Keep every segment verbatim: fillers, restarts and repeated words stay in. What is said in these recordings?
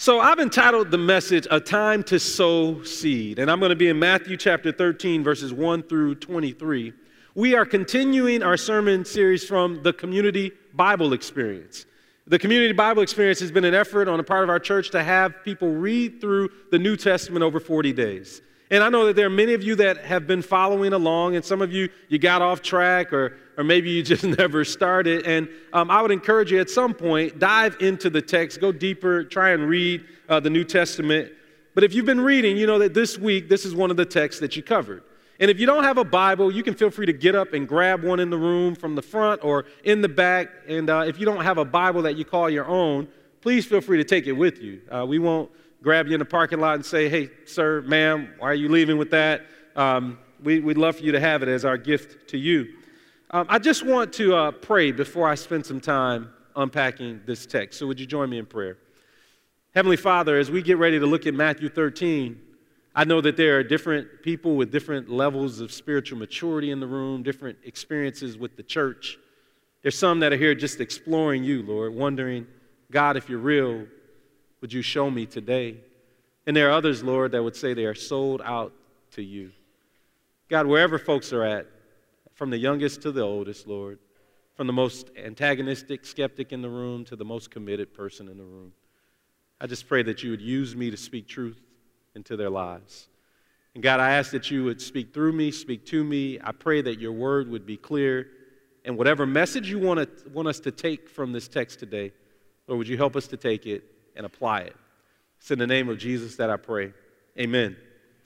So I've entitled the message, A Time to Sow Seed, and I'm going to be in Matthew chapter thirteen, verses one through twenty-three. We are continuing our sermon series from the Community Bible Experience. The Community Bible Experience has been an effort on the part of our church to have people read through the New Testament over forty days. And I know that there are many of you that have been following along, and some of you, you got off track, or, or maybe you just never started. And um, I would encourage you at some point, dive into the text, go deeper, try and read uh, the New Testament. But if you've been reading, you know that this week, this is one of the texts that you covered. And if you don't have a Bible, you can feel free to get up and grab one in the room from the front or in the back. And uh, if you don't have a Bible that you call your own, please feel free to take it with you. Uh, we won't grab you in the parking lot and say, hey, sir, ma'am, why are you leaving with that? Um, we, we'd love for you to have it as our gift to you. Um, I just want to uh, pray before I spend some time unpacking this text. So would you join me in prayer? Heavenly Father, as we get ready to look at Matthew thirteen, I know that there are different people with different levels of spiritual maturity in the room, different experiences with the church. There's some that are here just exploring you, Lord, wondering, God, if you're real, would you show me today? And there are others, Lord, that would say they are sold out to you. God, wherever folks are at, from the youngest to the oldest, Lord, from the most antagonistic skeptic in the room to the most committed person in the room, I just pray that you would use me to speak truth into their lives. And God, I ask that you would speak through me, speak to me. I pray that your word would be clear. And whatever message you want, to, want us to take from this text today, Lord, would you help us to take it and apply it? It's in the name of Jesus that I pray. Amen.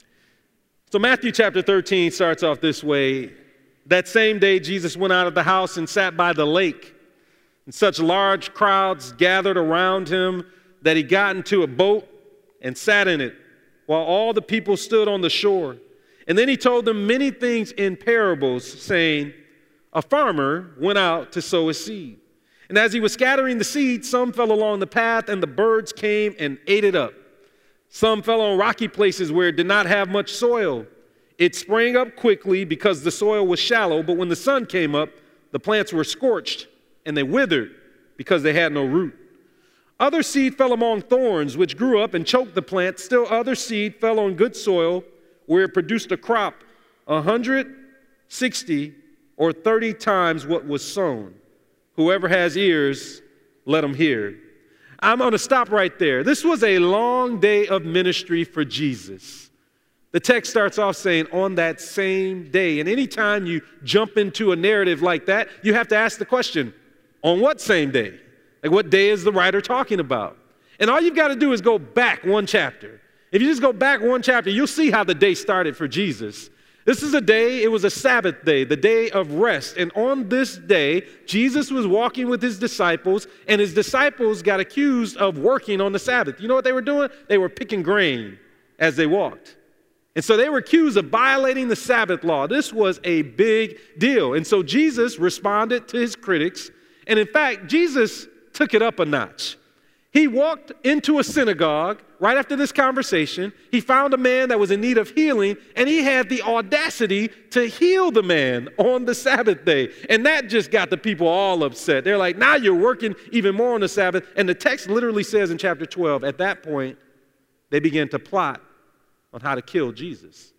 So Matthew chapter thirteen starts off this way. That same day, Jesus went out of the house and sat by the lake. And such large crowds gathered around him that he got into a boat and sat in it, while all the people stood on the shore. And then he told them many things in parables, saying, a farmer went out to sow his seed. And as he was scattering the seed, some fell along the path, and the birds came and ate it up. Some fell on rocky places where it did not have much soil. It sprang up quickly because the soil was shallow, but when the sun came up, the plants were scorched, and they withered because they had no root. Other seed fell among thorns, which grew up and choked the plant. Still other seed fell on good soil, where it produced a crop, a hundred, sixty, or thirty times what was sown. Whoever has ears, let him hear. I'm going to stop right there. This was a long day of ministry for Jesus. The text starts off saying, on that same day. And anytime you jump into a narrative like that, you have to ask the question, on what same day? Like, what day is the writer talking about? And all you've got to do is go back one chapter. If you just go back one chapter, you'll see how the day started for Jesus. This is a day, it was a Sabbath day, the day of rest. And on this day, Jesus was walking with his disciples, and his disciples got accused of working on the Sabbath. You know what they were doing? They were picking grain as they walked. And so they were accused of violating the Sabbath law. This was a big deal. And so Jesus responded to his critics. And in fact, Jesus took it up a notch. He walked into a synagogue right after this conversation. He found a man that was in need of healing, and he had the audacity to heal the man on the Sabbath day. And that just got the people all upset. They're like, now you're working even more on the Sabbath. And the text literally says in chapter twelve, at that point, they began to plot on how to kill Jesus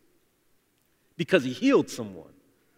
because he healed someone.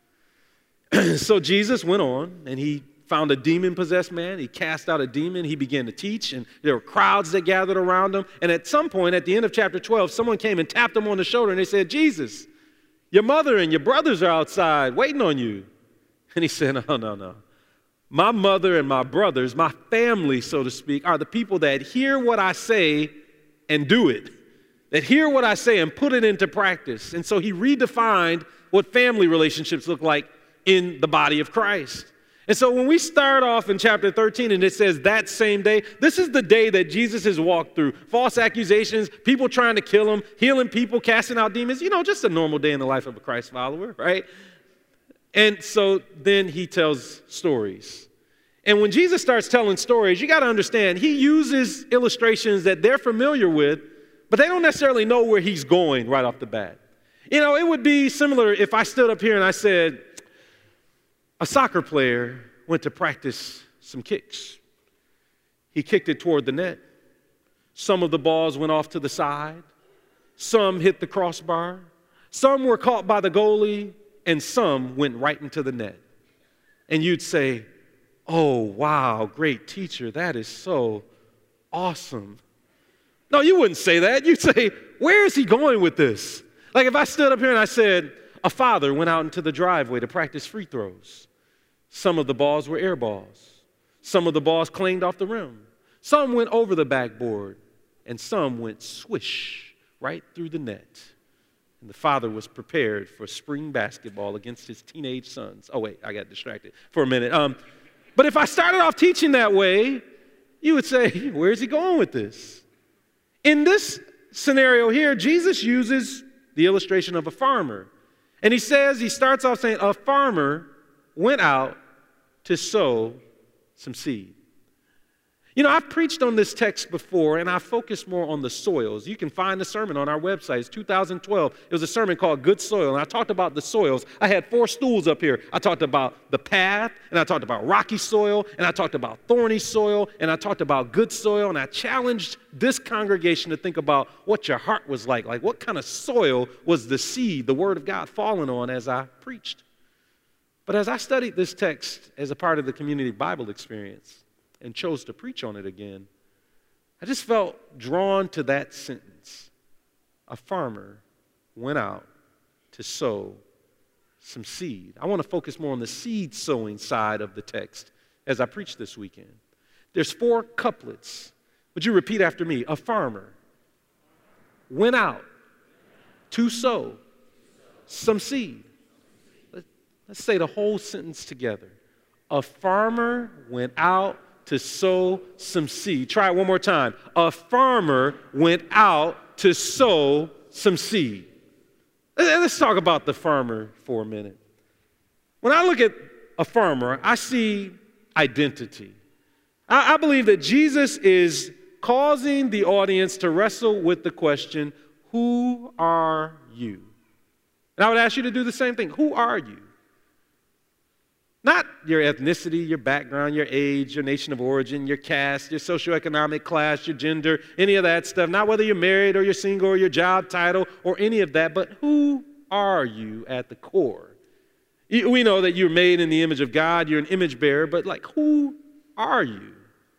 So Jesus went on, and he found a demon-possessed man. He cast out a demon. He began to teach, and there were crowds that gathered around him. And at some point, at the end of chapter twelve, someone came and tapped him on the shoulder, and they said, Jesus, your mother and your brothers are outside waiting on you. And he said, no, no, no. My mother and my brothers, my family, so to speak, are the people that hear what I say and do it, that hear what I say and put it into practice. And so he redefined what family relationships look like in the body of Christ. And so when we start off in chapter thirteen and it says that same day, this is the day that Jesus has walked through. False accusations, people trying to kill him, healing people, casting out demons. You know, just a normal day in the life of a Christ follower, right? And so then he tells stories. And when Jesus starts telling stories, you got to understand, he uses illustrations that they're familiar with, but they don't necessarily know where he's going right off the bat. You know, it would be similar if I stood up here and I said, a soccer player went to practice some kicks. He kicked it toward the net. Some of the balls went off to the side. Some hit the crossbar. Some were caught by the goalie, and some went right into the net. And you'd say, oh, wow, great teacher. That is so awesome. No, you wouldn't say that. You'd say, where is he going with this? Like if I stood up here and I said, a father went out into the driveway to practice free throws. Some of the balls were air balls. Some of the balls clanged off the rim. Some went over the backboard, and some went swish right through the net. And the father was prepared for spring basketball against his teenage sons. Oh, wait, I got distracted for a minute. Um, but if I started off teaching that way, you would say, where's he going with this? In this scenario here, Jesus uses the illustration of a farmer. And he says, he starts off saying, a farmer went out to sow some seed. You know, I've preached on this text before, and I focused more on the soils. You can find the sermon on our website. It's two thousand twelve. It was a sermon called Good Soil, and I talked about the soils. I had four stools up here. I talked about the path, and I talked about rocky soil, and I talked about thorny soil, and I talked about good soil, and I challenged this congregation to think about what your heart was like. Like, what kind of soil was the seed, the Word of God, falling on as I preached? But as I studied this text as a part of the community Bible experience, and chose to preach on it again, I just felt drawn to that sentence. A farmer went out to sow some seed. I want to focus more on the seed sowing side of the text as I preach this weekend. There's four couplets. Would you repeat after me? A farmer went out to sow some seed. Let's say the whole sentence together. A farmer went out to sow some seed. Try it one more time. A farmer went out to sow some seed. Let's talk about the farmer for a minute. When I look at a farmer, I see identity. I, I believe that Jesus is causing the audience to wrestle with the question, who are you? And I would ask you to do the same thing. Who are you? Not your ethnicity, your background, your age, your nation of origin, your caste, your socioeconomic class, your gender, any of that stuff. Not whether you're married or you're single or your job title or any of that, but who are you at the core? We know that you're made in the image of God, you're an image bearer, but like, who are you?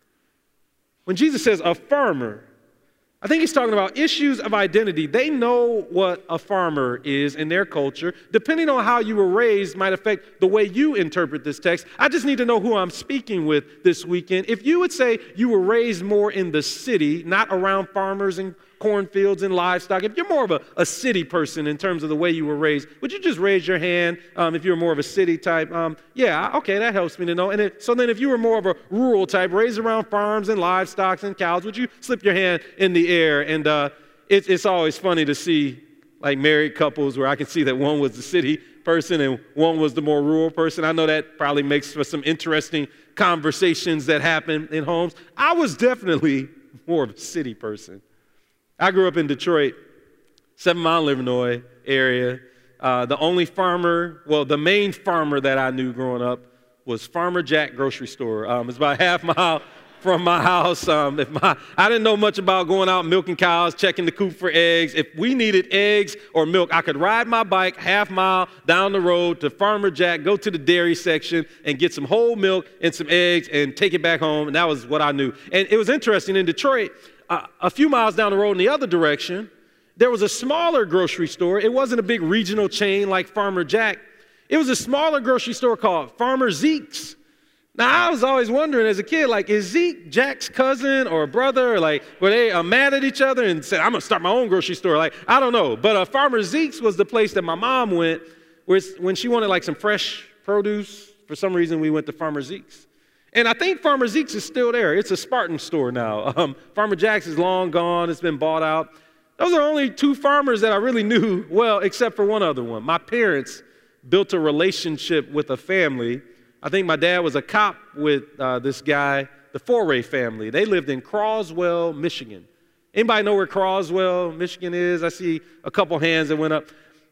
When Jesus says a farmer, I think he's talking about issues of identity. They know what a farmer is in their culture. Depending on how you were raised might affect the way you interpret this text. I just need to know who I'm speaking with this weekend. If you would say you were raised more in the city, not around farmers and cornfields and livestock, if you're more of a, a city person in terms of the way you were raised, would you just raise your hand um, if you're more of a city type? Um, yeah, okay, that helps me to know. And if, so then if you were more of a rural type, raised around farms and livestock and cows, would you slip your hand in the air? And uh, it, it's always funny to see like married couples where I can see that one was the city person and one was the more rural person. I know that probably makes for some interesting conversations that happen in homes. I was definitely more of a city person. I grew up in Detroit, Seven Mile, Illinois area. Uh, the only farmer, well, the main farmer that I knew growing up was Farmer Jack grocery store. Um, it's about a half mile from my house. Um, if my, I didn't know much about going out milking cows, checking the coop for eggs. If we needed eggs or milk, I could ride my bike half mile down the road to Farmer Jack, go to the dairy section and get some whole milk and some eggs and take it back home. And that was what I knew. And it was interesting in Detroit. Uh, a few miles down the road in the other direction, there was a smaller grocery store. It wasn't a big regional chain like Farmer Jack. It was a smaller grocery store called Farmer Zeke's. Now, I was always wondering as a kid, like, is Zeke Jack's cousin or brother? Or like, were they uh, mad at each other and said, I'm going to start my own grocery store? Like, I don't know. But uh, Farmer Zeke's was the place that my mom went where when she wanted, like, some fresh produce. For some reason, we went to Farmer Zeke's. And I think Farmer Zeke's is still there. It's a Spartan store now. Um, Farmer Jack's is long gone. It's been bought out. Those are only two farmers that I really knew well, except for one other one. My parents built a relationship with a family. I think my dad was a cop with uh, this guy, the Foray family. They lived in Croswell, Michigan. Anybody know where Croswell, Michigan is? I see a couple hands that went up.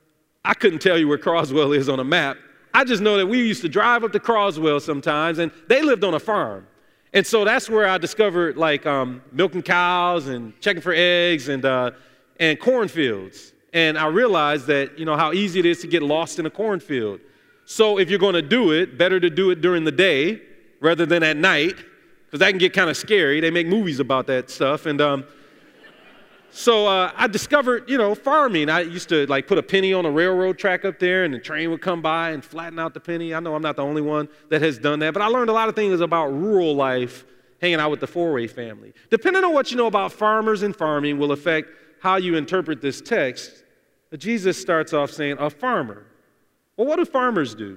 I couldn't tell you where Croswell is on a map. I just know that we used to drive up to Croswell sometimes, and they lived on a farm. And so that's where I discovered like um, milking cows and checking for eggs and, uh, and cornfields. And I realized that, you know, how easy it is to get lost in a cornfield. So if you're going to do it, better to do it during the day rather than at night, because that can get kind of scary. They make movies about that stuff. And um, so uh, I discovered, you know, farming. I used to like put a penny on a railroad track up there and the train would come by and flatten out the penny. I know I'm not the only one that has done that, but I learned a lot of things about rural life hanging out with the Four-Way family. Depending on what you know about farmers and farming will affect how you interpret this text. But Jesus starts off saying, a farmer. Well, what do farmers do?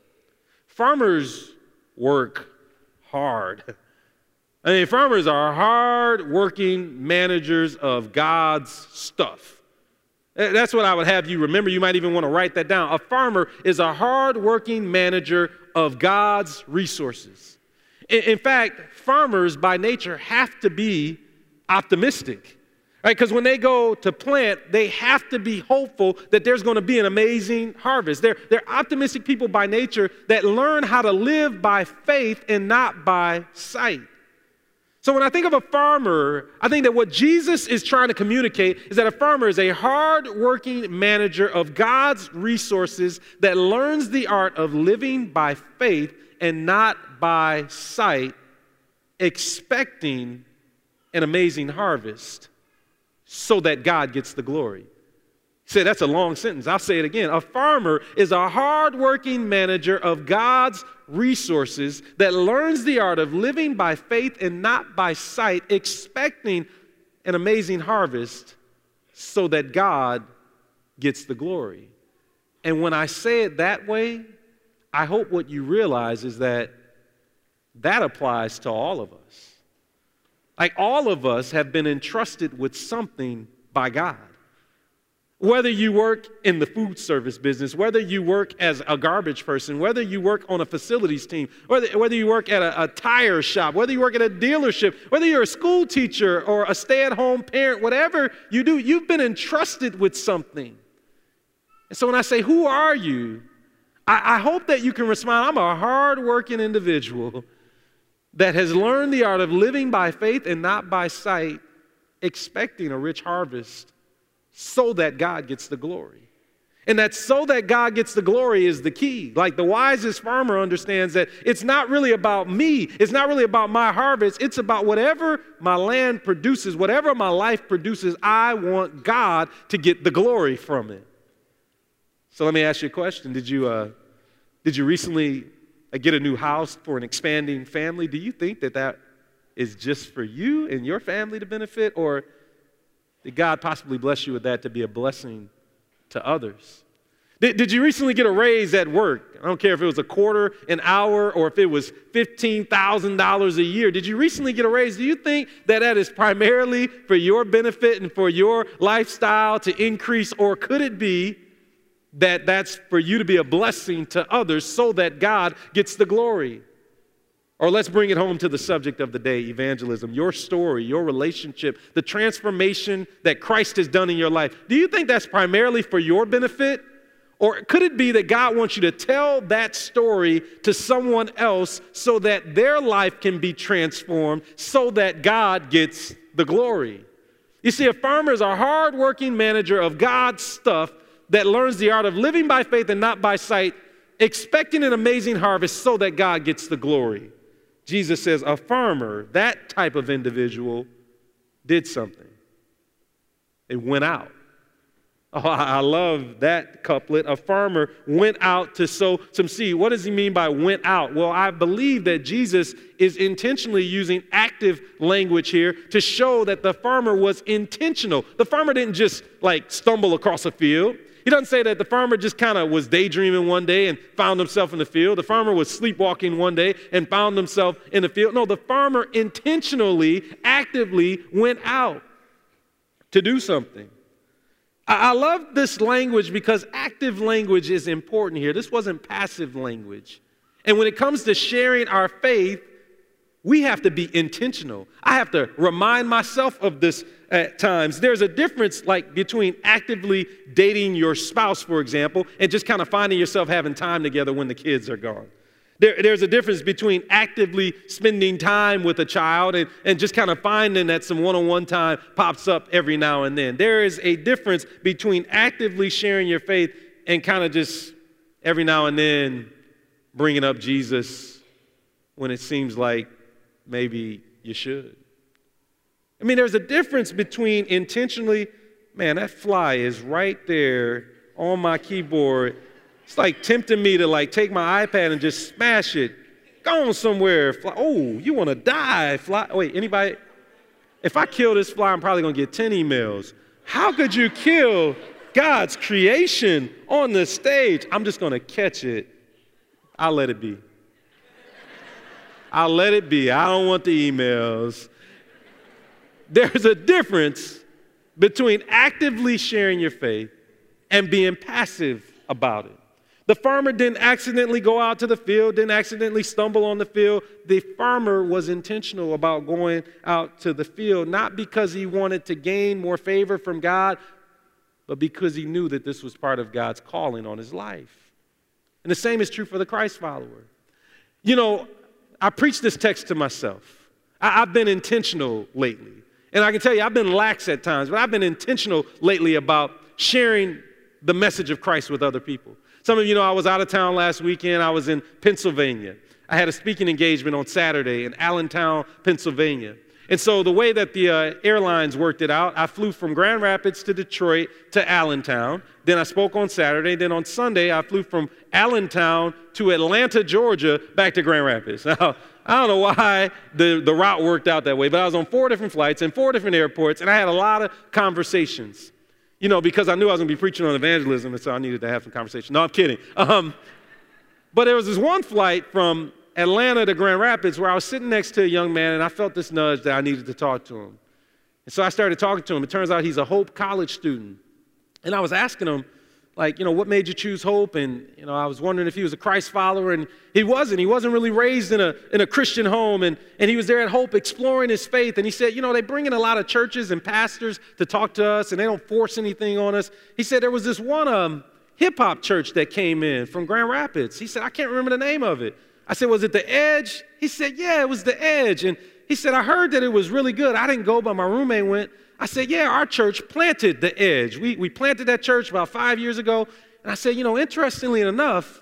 Farmers work hard. I mean, farmers are hard-working managers of God's stuff. That's what I would have you remember. You might even want to write that down. A farmer is a hard-working manager of God's resources. In fact, farmers by nature have to be optimistic, right? Because when they go to plant, they have to be hopeful that there's going to be an amazing harvest. They're, they're optimistic people by nature that learn how to live by faith and not by sight. So when I think of a farmer, I think that what Jesus is trying to communicate is that a farmer is a hard-working manager of God's resources that learns the art of living by faith and not by sight, expecting an amazing harvest so that God gets the glory. He said, that's a long sentence. I'll say it again. A farmer is a hard-working manager of God's resources that learns the art of living by faith and not by sight, expecting an amazing harvest so that God gets the glory. And when I say it that way, I hope what you realize is that that applies to all of us. Like all of us have been entrusted with something by God. Whether you work in the food service business, whether you work as a garbage person, whether you work on a facilities team, whether, whether you work at a, a tire shop, whether you work at a dealership, whether you're a school teacher or a stay-at-home parent, whatever you do, you've been entrusted with something. And so when I say, who are you? I, I hope that you can respond, I'm a hard-working individual that has learned the art of living by faith and not by sight, expecting a rich harvest so that God gets the glory. And that so that God gets the glory is the key. Like the wisest farmer understands that it's not really about me. It's not really about my harvest. It's about whatever my land produces, whatever my life produces, I want God to get the glory from it. So let me ask you a question. Did you, uh, did you recently uh, get a new house for an expanding family? Do you think that that is just for you and your family to benefit, or did God possibly bless you with that to be a blessing to others? Did, did you recently get a raise at work? I don't care if it was a quarter an hour or if it was fifteen thousand dollars a year. Did you recently get a raise? Do you think that that is primarily for your benefit and for your lifestyle to increase, or could it be that that's for you to be a blessing to others so that God gets the glory? Or let's bring it home to the subject of the day, evangelism, your story, your relationship, the transformation that Christ has done in your life. Do you think that's primarily for your benefit? Or could it be that God wants you to tell that story to someone else so that their life can be transformed so that God gets the glory? You see, a farmer is a hard-working manager of God's stuff that learns the art of living by faith and not by sight, expecting an amazing harvest so that God gets the glory. Jesus says a farmer, that type of individual, did something. It went out. Oh, I love that couplet. A farmer went out to sow some seed. What does he mean by went out? Well, I believe that Jesus is intentionally using active language here to show that the farmer was intentional. The farmer didn't just like stumble across a field. He doesn't say that the farmer just kind of was daydreaming one day and found himself in the field. The farmer was sleepwalking one day and found himself in the field. No, the farmer intentionally, actively went out to do something. I love this language because active language is important here. This wasn't passive language. And when it comes to sharing our faith, we have to be intentional. I have to remind myself of this at times. There's a difference like between actively dating your spouse, for example, and just kind of finding yourself having time together when the kids are gone. There, there's a difference between actively spending time with a child and, and just kind of finding that some one-on-one time pops up every now and then. There is a difference between actively sharing your faith and kind of just every now and then bringing up Jesus when it seems like maybe you should. I mean, there's a difference between intentionally, man, that fly is right there on my keyboard. It's like tempting me to like take my iPad and just smash it. Go on somewhere. Fly. Oh, you want to die, fly. Wait, anybody? If I kill this fly, I'm probably going to get ten emails. How could you kill God's creation on the stage? I'm just going to catch it. I'll let it be. I'll let it be. I don't want the emails. There's a difference between actively sharing your faith and being passive about it. The farmer didn't accidentally go out to the field, didn't accidentally stumble on the field. The farmer was intentional about going out to the field, not because he wanted to gain more favor from God, but because he knew that this was part of God's calling on his life. And the same is true for the Christ follower. You know, I preach this text to myself. I, I've been intentional lately. And I can tell you, I've been lax at times, but I've been intentional lately about sharing the message of Christ with other people. Some of you know I was out of town last weekend. I was in Pennsylvania. I had a speaking engagement on Saturday in Allentown, Pennsylvania. And so the way that the uh, airlines worked it out, I flew from Grand Rapids to Detroit to Allentown. Then I spoke on Saturday. Then on Sunday, I flew from Allentown to Atlanta, Georgia, back to Grand Rapids. Now, I don't know why the, the route worked out that way, but I was on four different flights in four different airports, and I had a lot of conversations. You know, because I knew I was going to be preaching on evangelism, and so I needed to have some conversation. No, I'm kidding. Um, but there was this one flight from Atlanta to Grand Rapids where I was sitting next to a young man, and I felt this nudge that I needed to talk to him. And so I started talking to him. It turns out he's a Hope College student. And I was asking him, like, you know, what made you choose Hope? And, you know, I was wondering if he was a Christ follower, and he wasn't. He wasn't really raised in a, in a Christian home, and, and he was there at Hope exploring his faith. And he said, you know, they bring in a lot of churches and pastors to talk to us, and they don't force anything on us. He said there was this one um, hip-hop church that came in from Grand Rapids. He said, I can't remember the name of it. I said, was it The Edge? He said, yeah, it was The Edge. And he said, I heard that it was really good. I didn't go, but my roommate went. I said, yeah, our church planted The Edge. We, we planted that church about five years ago. And I said, you know, interestingly enough,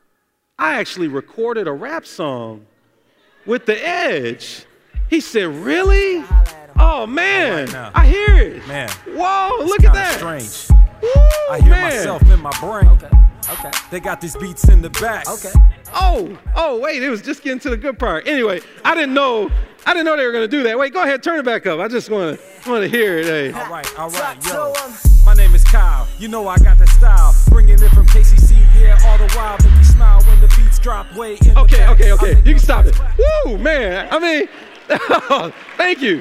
I actually recorded a rap song with The Edge. He said, really? Oh, man, right I hear it. Man, whoa, look at that. Strange. Woo, I hear man. myself in my brain. Okay. Okay. They got these beats in the back. Okay. Oh, oh, wait, it was just getting to the good part. Anyway, I didn't know, I didn't know they were going to do that. Wait, go ahead, turn it back up. I just want to want to hear it. Hey. All right, all right, yo. My name is Kyle. You know I got that style. Bringing it from K C C, yeah, all the while. Make you smile when the beats drop way in Okay, the okay, okay. You can stop it. Woo, man. I mean, thank you.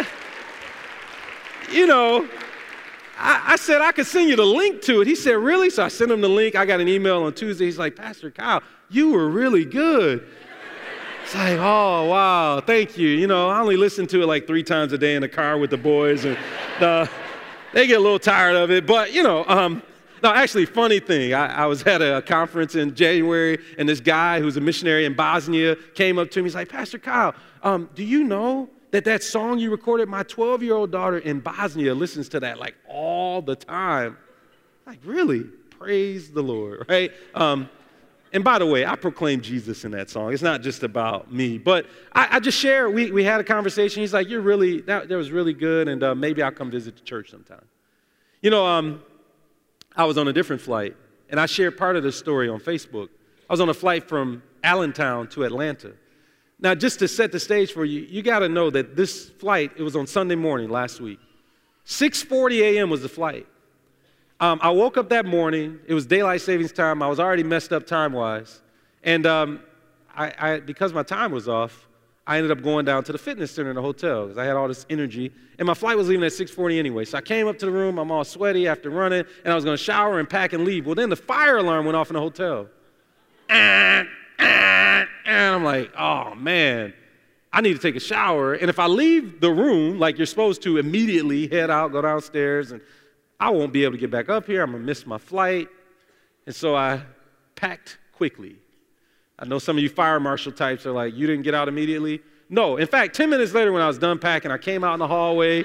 You know, I, I said I could send you the link to it. He said, really? So I sent him the link. I got an email on Tuesday. He's like, Pastor Kyle, you were really good. It's like, oh, wow, thank you. You know, I only listen to it like three times a day in the car with the boys, and uh, they get a little tired of it. But, you know, um, no, actually, funny thing, I, I was at a conference in January, and this guy who's a missionary in Bosnia came up to me. He's like, Pastor Kyle, um, do you know that that song you recorded, my twelve-year-old daughter in Bosnia listens to that like all the time? Like, really? Praise the Lord, right? Um, and by the way, I proclaim Jesus in that song. It's not just about me. But I, I just share, we, we had a conversation. He's like, you're really, that, that was really good, and uh, maybe I'll come visit the church sometime. You know, um, I was on a different flight, and I shared part of this story on Facebook. I was on a flight from Allentown to Atlanta. Now, just to set the stage for you, you got to know that this flight, it was on Sunday morning last week. six forty a.m. was the flight. Um, I woke up that morning. It was daylight savings time. I was already messed up time-wise. And um, I, I, because my time was off, I ended up going down to the fitness center in the hotel because I had all this energy. And my flight was leaving at six forty anyway. So I came up to the room. I'm all sweaty after running, and I was going to shower and pack and leave. Well, then the fire alarm went off in the hotel. And I'm like, oh, man, I need to take a shower. And if I leave the room like you're supposed to, immediately head out, go downstairs, and I won't be able to get back up here. I'm going to miss my flight. And so I packed quickly. I know some of you fire marshal types are like, you didn't get out immediately. No, in fact, ten minutes later when I was done packing, I came out in the hallway.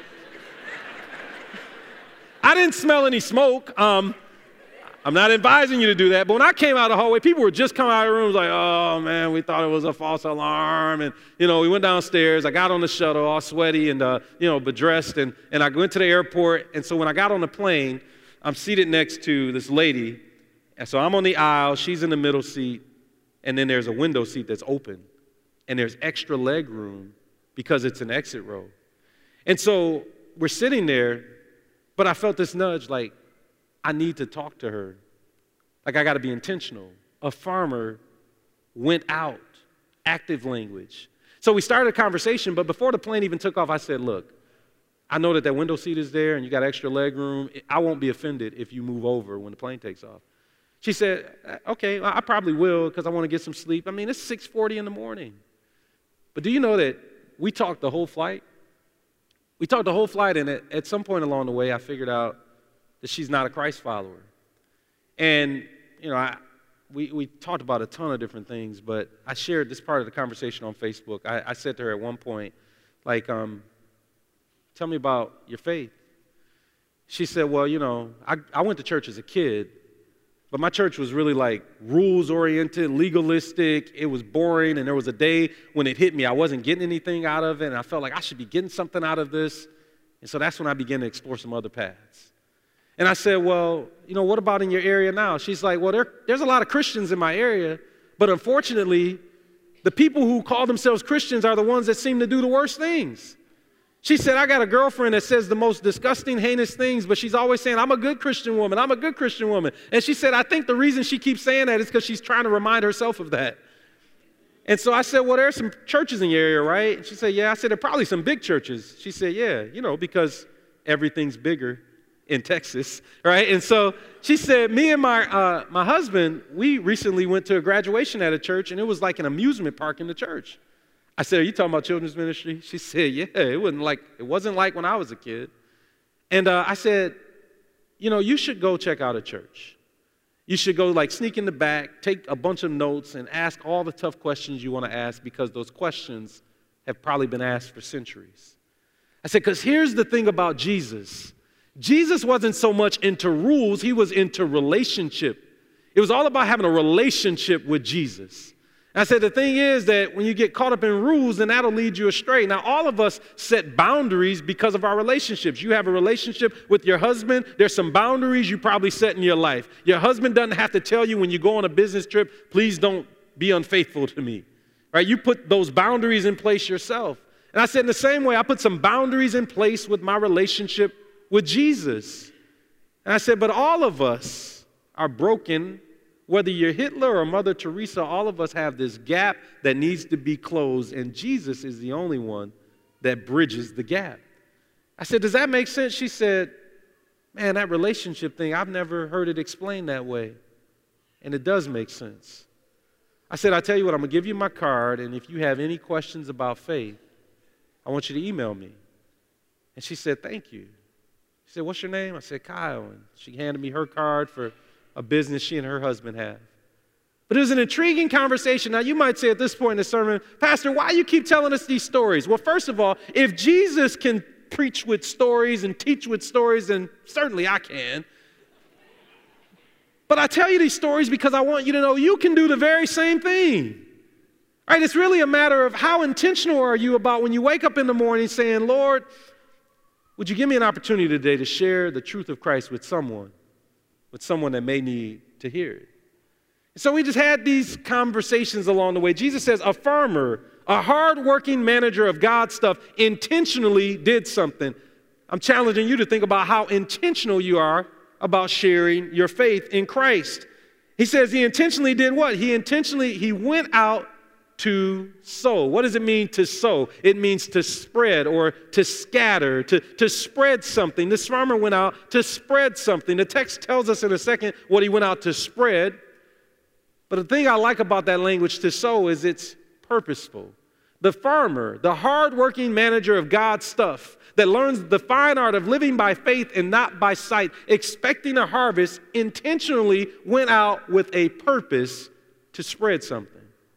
I didn't smell any smoke. Um, I'm not advising you to do that, but when I came out of the hallway, people were just coming out of the rooms like, oh, man, we thought it was a false alarm. And, you know, we went downstairs. I got on the shuttle all sweaty and, uh, you know, bedressed, and, and I went to the airport. And so when I got on the plane, I'm seated next to this lady. And so I'm on the aisle. She's in the middle seat. And then there's a window seat that's open. And there's extra leg room because it's an exit row. And so we're sitting there, but I felt this nudge like, I need to talk to her. Like, I got to be intentional. A farmer went out, active language. So we started a conversation, but before the plane even took off, I said, look, I know that that window seat is there and you got extra leg room. I won't be offended if you move over when the plane takes off. She said, okay, I probably will because I want to get some sleep. I mean, it's six forty in the morning. But do you know that we talked the whole flight? We talked the whole flight, and at, at some point along the way, I figured out that she's not a Christ follower. And, you know, I, we, we talked about a ton of different things, but I shared this part of the conversation on Facebook. I, I said to her at one point, like, um, tell me about your faith. She said, well, you know, I, I went to church as a kid, but my church was really like rules-oriented, legalistic. It was boring, and there was a day when it hit me. I wasn't getting anything out of it, and I felt like I should be getting something out of this. And so that's when I began to explore some other paths. And I said, well, you know, what about in your area now? She's like, well, there, there's a lot of Christians in my area, but unfortunately, the people who call themselves Christians are the ones that seem to do the worst things. She said, I got a girlfriend that says the most disgusting, heinous things, but she's always saying, I'm a good Christian woman, I'm a good Christian woman. And she said, I think the reason she keeps saying that is because she's trying to remind herself of that. And so I said, well, there are some churches in your area, right? And she said, yeah. I said, there are probably some big churches. She said, yeah, you know, because everything's bigger in Texas, right? And so she said, me and my uh, my husband, we recently went to a graduation at a church, and it was like an amusement park in the church. I said, are you talking about children's ministry? She said, yeah, it wasn't like, it wasn't like when I was a kid. And uh, I said, you know, you should go check out a church. You should go like sneak in the back, take a bunch of notes, and ask all the tough questions you want to ask, because those questions have probably been asked for centuries. I said, because here's the thing about Jesus. Jesus wasn't so much into rules, he was into relationship. It was all about having a relationship with Jesus. And I said, the thing is that when you get caught up in rules, then that'll lead you astray. Now, all of us set boundaries because of our relationships. You have a relationship with your husband. There's some boundaries you probably set in your life. Your husband doesn't have to tell you when you go on a business trip, please don't be unfaithful to me. Right? You put those boundaries in place yourself. And I said, in the same way, I put some boundaries in place with my relationship with Jesus. And I said, but all of us are broken. Whether you're Hitler or Mother Teresa, all of us have this gap that needs to be closed, and Jesus is the only one that bridges the gap. I said, does that make sense? She said, man, that relationship thing, I've never heard it explained that way. And it does make sense. I said, I tell you what, I'm going to give you my card, and if you have any questions about faith, I want you to email me. And she said, thank you. She said, what's your name? I said, Kyle. And she handed me her card for a business she and her husband have. But it was an intriguing conversation. Now, you might say at this point in the sermon, Pastor, why do you keep telling us these stories? Well, first of all, if Jesus can preach with stories and teach with stories, then certainly I can. But I tell you these stories because I want you to know you can do the very same thing. All right, it's really a matter of how intentional are you about when you wake up in the morning saying, Lord, would you give me an opportunity today to share the truth of Christ with someone? With someone that may need to hear it. So we just had these conversations along the way. Jesus says a farmer, a hardworking manager of God's stuff, intentionally did something. I'm challenging you to think about how intentional you are about sharing your faith in Christ. He says he intentionally did what? He intentionally, he went out to sow. What does it mean to sow? It means to spread or to scatter, to, to spread something. This farmer went out to spread something. The text tells us in a second what he went out to spread. But the thing I like about that language, to sow, is it's purposeful. The farmer, the hardworking manager of God's stuff that learns the fine art of living by faith and not by sight, expecting a harvest, intentionally went out with a purpose to spread something.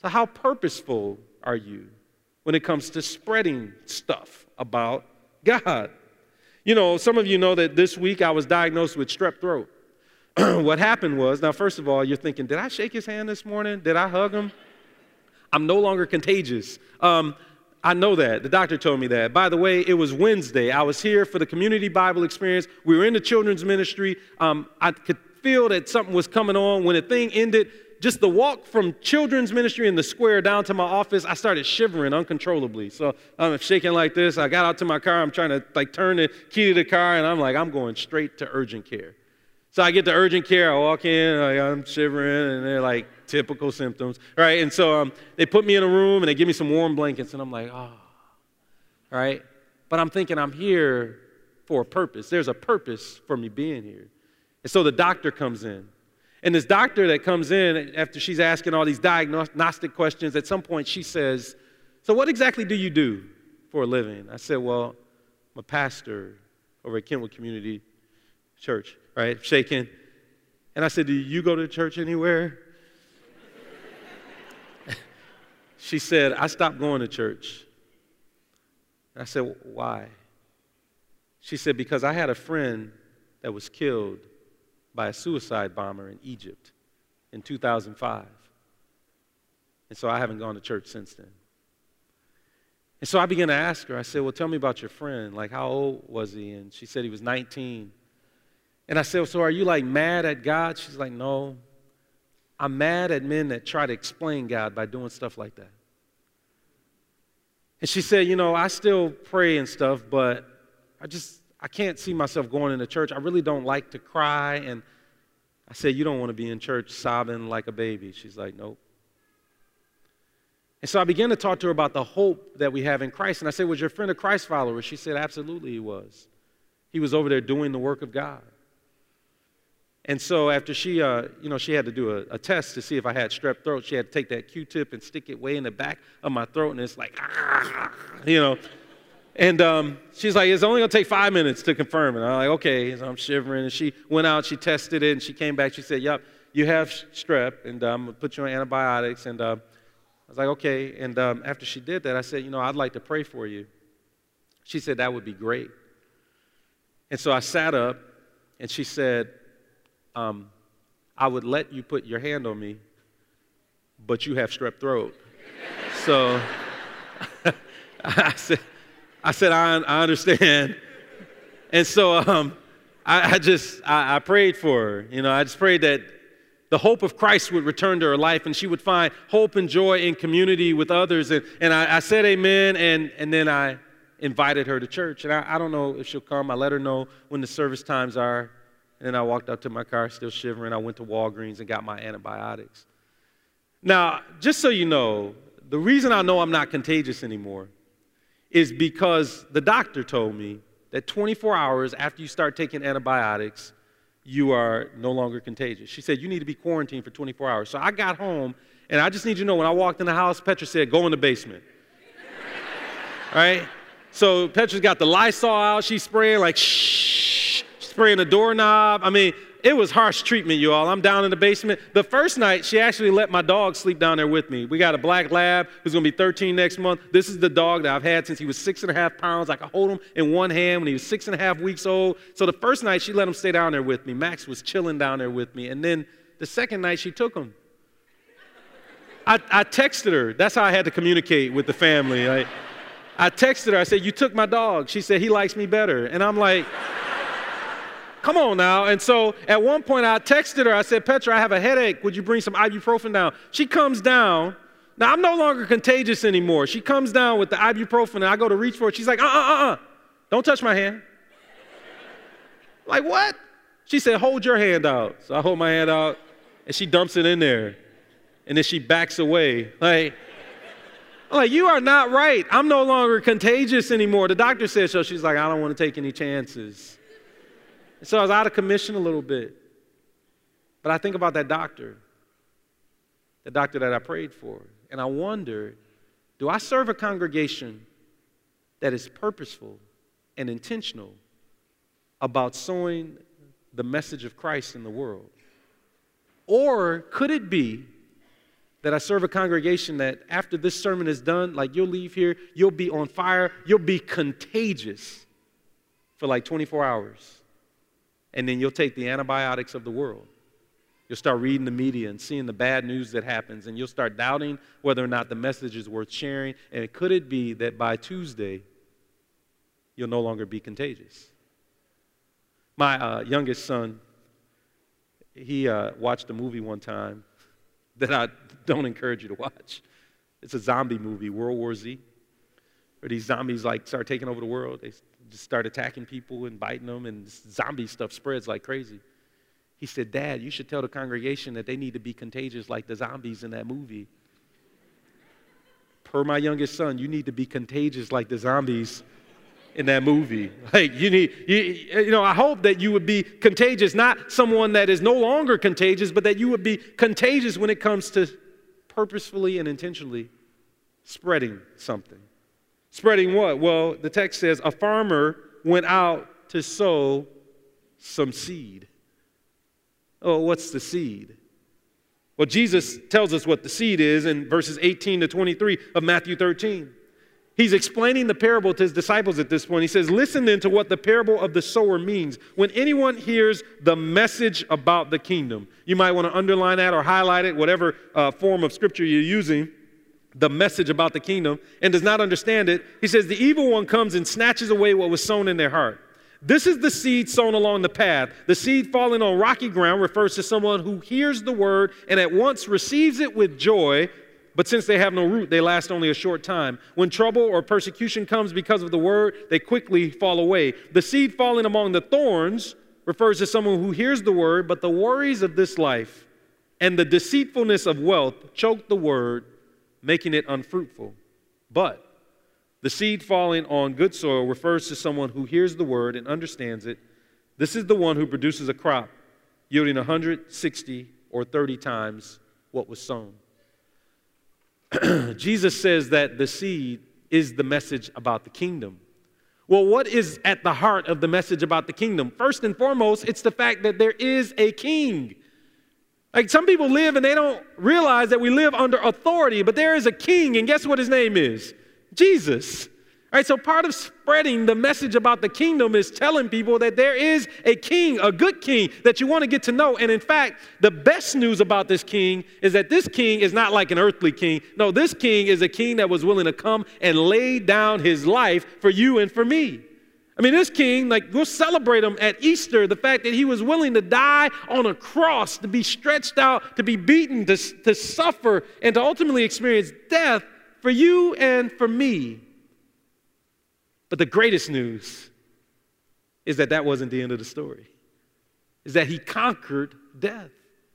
So how purposeful are you when it comes to spreading stuff about God? You know, some of you know that this week I was diagnosed with strep throat. What happened was, now first of all, you're thinking, did I shake his hand this morning? Did I hug him? I'm no longer contagious. Um, I know that. The doctor told me that. By the way, it was Wednesday. I was here for the community Bible experience. We were in the children's ministry. Um, I could feel that something was coming on. When the thing ended, just the walk from children's ministry in the square down to my office, I started shivering uncontrollably. So I'm shaking like this. I got out to my car. I'm trying to like turn the key to the car, and I'm like, I'm going straight to urgent care. So I get to urgent care. I walk in. Like, I'm shivering, and they're like typical symptoms, right? And so um, they put me in a room, and they give me some warm blankets, and I'm like, oh, right? But I'm thinking I'm here for a purpose. There's a purpose for me being here. And so the doctor comes in. And this doctor that comes in, after she's asking all these diagnostic questions, at some point she says, so what exactly do you do for a living? I said, well, I'm a pastor over at Kentwood Community Church, right? Shaking. And I said, do you go to church anywhere? She said, I stopped going to church. And I said, why? She said, because I had a friend that was killed by a suicide bomber in Egypt in two thousand five. And so I haven't gone to church since then. And so I began to ask her, I said, well, tell me about your friend. Like, how old was he? And she said he was nineteen. And I said, so are you like mad at God? She's like, no. I'm mad at men that try to explain God by doing stuff like that. And she said, you know, I still pray and stuff, but I just, I can't see myself going into church. I really don't like to cry. And I said, you don't want to be in church sobbing like a baby. She's like, nope. And so I began to talk to her about the hope that we have in Christ. And I said, was your friend a Christ follower? She said, absolutely he was. He was over there doing the work of God. And so after she, uh, you know, she had to do a, a test to see if I had strep throat. She had to take that Q-tip and stick it way in the back of my throat. And it's like, ah, you know. And um, she's like, it's only going to take five minutes to confirm it. I'm like, okay. So I'm shivering. And she went out, she tested it, and she came back. She said, yep, you have strep, and um, I'm going to put you on antibiotics. And uh, I was like, okay. And um, after she did that, I said, you know, I'd like to pray for you. She said, that would be great. And so I sat up, and she said, um, I would let you put your hand on me, but you have strep throat. So I said, I said, I, I understand. And so um, I, I just, I, I prayed for her. You know, I just prayed that the hope of Christ would return to her life and she would find hope and joy in community with others. And, and I, I said amen, and, and then I invited her to church. And I, I don't know if she'll come. I let her know when the service times are. And then I walked out to my car still shivering. I went to Walgreens and got my antibiotics. Now, just so you know, the reason I know I'm not contagious anymore is because the doctor told me that twenty-four hours after you start taking antibiotics, you are no longer contagious. She said, you need to be quarantined for twenty-four hours. So I got home, and I just need you to know, when I walked in the house, Petra said, go in the basement. Right? So Petra's got the Lysol out. She's spraying like, shh, spraying the doorknob. I mean, it was harsh treatment, you all. I'm down in the basement. The first night, she actually let my dog sleep down there with me. We got a black lab who's going to be thirteen next month. This is the dog that I've had since he was six and a half pounds. I could hold him in one hand when he was six and a half weeks old. So the first night, she let him stay down there with me. Max was chilling down there with me. And then the second night, she took him. I, I texted her. That's how I had to communicate with the family. I, I texted her. I said, you took my dog. She said, he likes me better. And I'm like, come on now. And so at one point I texted her. I said, Petra, I have a headache. Would you bring some ibuprofen down? She comes down. Now, I'm no longer contagious anymore. She comes down with the ibuprofen, and I go to reach for it. She's like, uh, uh, uh, uh. Don't touch my hand. Like, what? She said, hold your hand out. So I hold my hand out, and she dumps it in there. And then she backs away. Like, I'm like, you are not right. I'm no longer contagious anymore. The doctor said so. She's like, I don't want to take any chances. So I was out of commission a little bit. But I think about that doctor, the doctor that I prayed for, and I wonder, do I serve a congregation that is purposeful and intentional about sowing the message of Christ in the world? Or could it be that I serve a congregation that after this sermon is done, like you'll leave here, you'll be on fire, you'll be contagious for like twenty-four hours. And then you'll take the antibiotics of the world. You'll start reading the media and seeing the bad news that happens, and you'll start doubting whether or not the message is worth sharing. And could it be that by Tuesday, you'll no longer be contagious? My uh, youngest son, he uh, watched a movie one time that I don't encourage you to watch. It's a zombie movie, World War Z, where these zombies like start taking over the world. They just start attacking people and biting them, and zombie stuff spreads like crazy. He said, Dad, you should tell the congregation that they need to be contagious like the zombies in that movie. Per my youngest son, you need to be contagious like the zombies in that movie. Like you need, you, you know, I hope that you would be contagious, not someone that is no longer contagious, but that you would be contagious when it comes to purposefully and intentionally spreading something. Spreading what? Well, the text says a farmer went out to sow some seed. Oh, what's the seed? Well, Jesus tells us what the seed is in verses eighteen to twenty-three of Matthew thirteen. He's explaining the parable to his disciples at this point. He says, listen then to what the parable of the sower means. When anyone hears the message about the kingdom, you might want to underline that or highlight it, whatever uh, form of scripture you're using, the message about the kingdom, and does not understand it, he says, the evil one comes and snatches away what was sown in their heart. This is the seed sown along the path. The seed falling on rocky ground refers to someone who hears the word and at once receives it with joy, but since they have no root, they last only a short time. When trouble or persecution comes because of the word, they quickly fall away. The seed falling among the thorns refers to someone who hears the word, but the worries of this life and the deceitfulness of wealth choke the word, making it unfruitful. But the seed falling on good soil refers to someone who hears the word and understands it. This is the one who produces a crop yielding one hundred sixty or thirty times what was sown. Jesus says that the seed is the message about the kingdom. Well, what is at the heart of the message about the kingdom? First and foremost, it's the fact that there is a king. Like some people live and they don't realize that we live under authority, but there is a king, and guess what his name is? Jesus. All right, so part of spreading the message about the kingdom is telling people that there is a king, a good king that you want to get to know. And in fact, the best news about this king is that this king is not like an earthly king. No, this king is a king that was willing to come and lay down his life for you and for me. I mean, this king, like, we'll celebrate him at Easter, the fact that he was willing to die on a cross, to be stretched out, to be beaten, to, to suffer, and to ultimately experience death for you and for me. But the greatest news is that that wasn't the end of the story, is that he conquered death.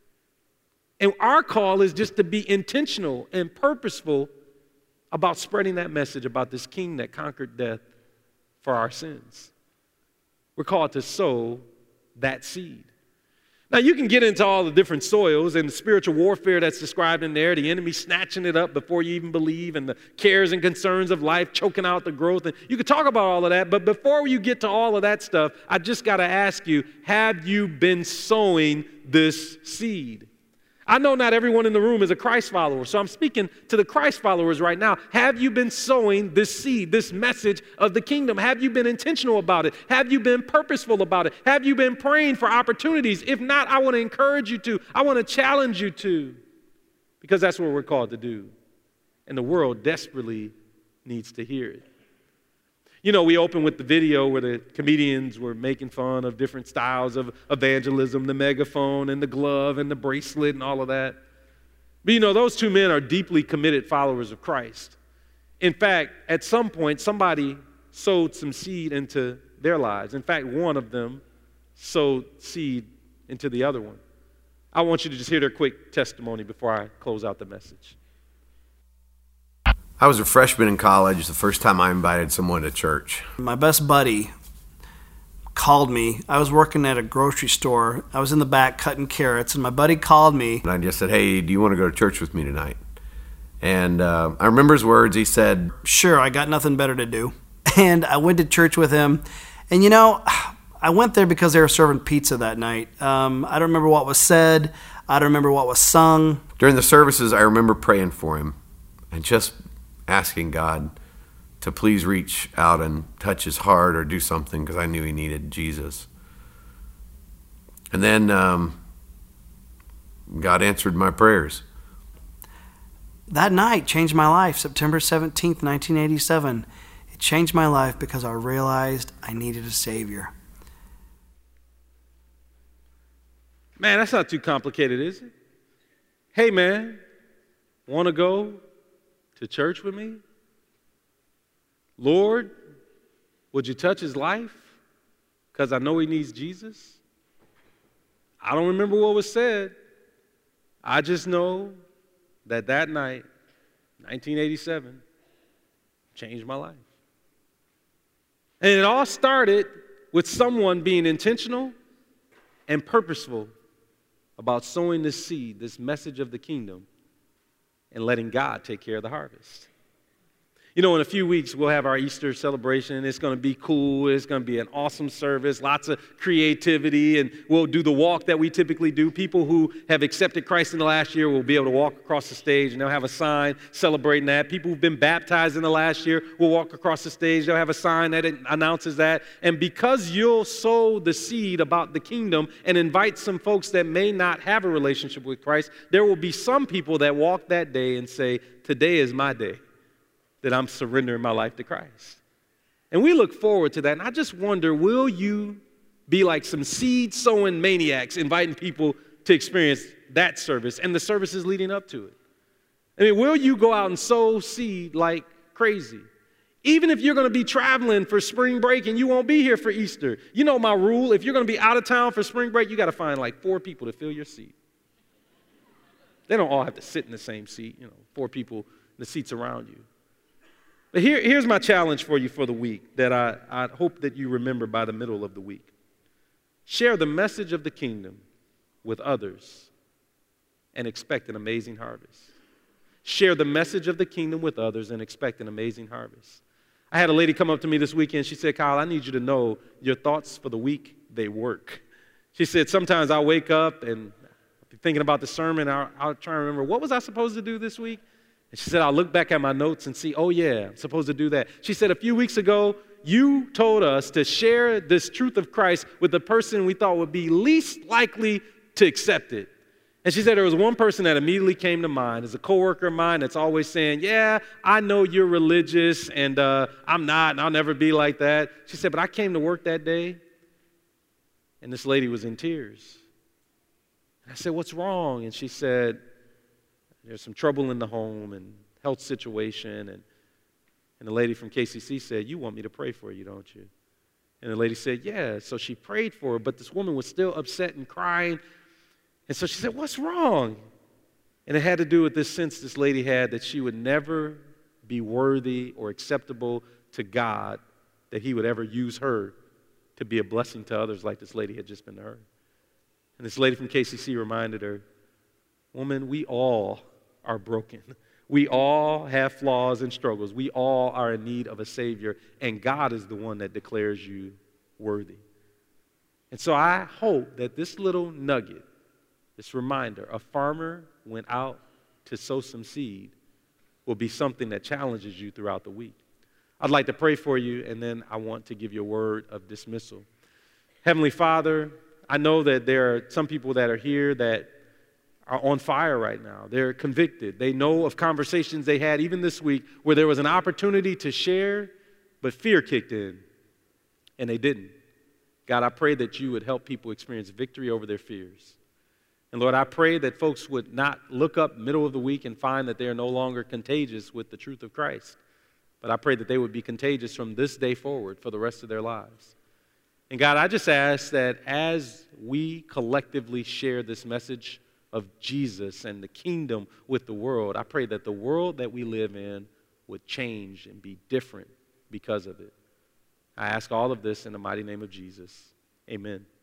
And our call is just to be intentional and purposeful about spreading that message about this king that conquered death for our sins. We're called to sow that seed. Now, you can get into all the different soils and the spiritual warfare that's described in there, the enemy snatching it up before you even believe, and the cares and concerns of life choking out the growth. And you could talk about all of that, but before you get to all of that stuff, I just got to ask you, have you been sowing this seed? I know not everyone in the room is a Christ follower, so I'm speaking to the Christ followers right now. Have you been sowing this seed, this message of the kingdom? Have you been intentional about it? Have you been purposeful about it? Have you been praying for opportunities? If not, I want to encourage you to. I want to challenge you to, because that's what we're called to do. And the world desperately needs to hear it. You know, we opened with the video where the comedians were making fun of different styles of evangelism, the megaphone and the glove and the bracelet and all of that. But you know, those two men are deeply committed followers of Christ. In fact, at some point, somebody sowed some seed into their lives. In fact, one of them sowed seed into the other one. I want you to just hear their quick testimony before I close out the message. I was a freshman in college the first time I invited someone to church. My best buddy called me. I was working at a grocery store. I was in the back cutting carrots, and my buddy called me. And I just said, hey, do you want to go to church with me tonight? And uh, I remember his words. He said, sure, I got nothing better to do. And I went to church with him. And you know, I went there because they were serving pizza that night. Um, I don't remember what was said. I don't remember what was sung. During the services, I remember praying for him and just asking God to please reach out and touch his heart or do something, because I knew he needed Jesus. And then um, God answered my prayers. That night changed my life, September seventeenth, nineteen eighty-seven. It changed my life because I realized I needed a Savior. Man, that's not too complicated, is it? Hey, man, want to go to church with me? Lord, would you touch his life? Because I know he needs Jesus. I don't remember what was said. I just know that that night, nineteen eighty-seven, changed my life. And it all started with someone being intentional and purposeful about sowing this seed, this message of the kingdom, and letting God take care of the harvest. You know, in a few weeks, we'll have our Easter celebration. It's going to be cool. It's going to be an awesome service, lots of creativity, and we'll do the walk that we typically do. People who have accepted Christ in the last year will be able to walk across the stage, and they'll have a sign celebrating that. People who've been baptized in the last year will walk across the stage. They'll have a sign that announces that. And because you'll sow the seed about the kingdom and invite some folks that may not have a relationship with Christ, there will be some people that walk that day and say, today is my day that I'm surrendering my life to Christ. And we look forward to that. And I just wonder, will you be like some seed-sowing maniacs inviting people to experience that service and the services leading up to it? I mean, will you go out and sow seed like crazy? Even if you're going to be traveling for spring break and you won't be here for Easter. You know my rule, if you're going to be out of town for spring break, you got to find like four people to fill your seat. They don't all have to sit in the same seat, you know, four people in the seats around you. But here, here's my challenge for you for the week that I, I hope that you remember by the middle of the week. Share the message of the kingdom with others and expect an amazing harvest. Share the message of the kingdom with others and expect an amazing harvest. I had a lady come up to me this weekend. She said, Kyle, I need you to know your thoughts for the week, they work. She said, sometimes I wake up and thinking about the sermon, I'll, I'll try and remember, what was I supposed to do this week? And she said, I'll look back at my notes and see, oh, yeah, I'm supposed to do that. She said, a few weeks ago, you told us to share this truth of Christ with the person we thought would be least likely to accept it. And she said there was one person that immediately came to mind. It's a coworker of mine that's always saying, yeah, I know you're religious, and uh, I'm not, and I'll never be like that. She said, but I came to work that day, and this lady was in tears. And I said, what's wrong? And she said, there's some trouble in the home and health situation. And, and the lady from K C C said, you want me to pray for you, don't you? And the lady said, yeah. So she prayed for her, but this woman was still upset and crying. And so she said, what's wrong? And it had to do with this sense this lady had that she would never be worthy or acceptable to God, that he would ever use her to be a blessing to others like this lady had just been to her. And this lady from K C C reminded her, woman, we all are broken. We all have flaws and struggles. We all are in need of a Savior, and God is the one that declares you worthy. And so I hope that this little nugget, this reminder, a farmer went out to sow some seed, will be something that challenges you throughout the week. I'd like to pray for you, and then I want to give you a word of dismissal. Heavenly Father, I know that there are some people that are here that are on fire right now. They're convicted. They know of conversations they had even this week where there was an opportunity to share, but fear kicked in, and they didn't. God, I pray that you would help people experience victory over their fears. And Lord, I pray that folks would not look up middle of the week and find that they are no longer contagious with the truth of Christ. But I pray that they would be contagious from this day forward for the rest of their lives. And God, I just ask that as we collectively share this message of Jesus and the kingdom with the world, I pray that the world that we live in would change and be different because of it. I ask all of this in the mighty name of Jesus. Amen.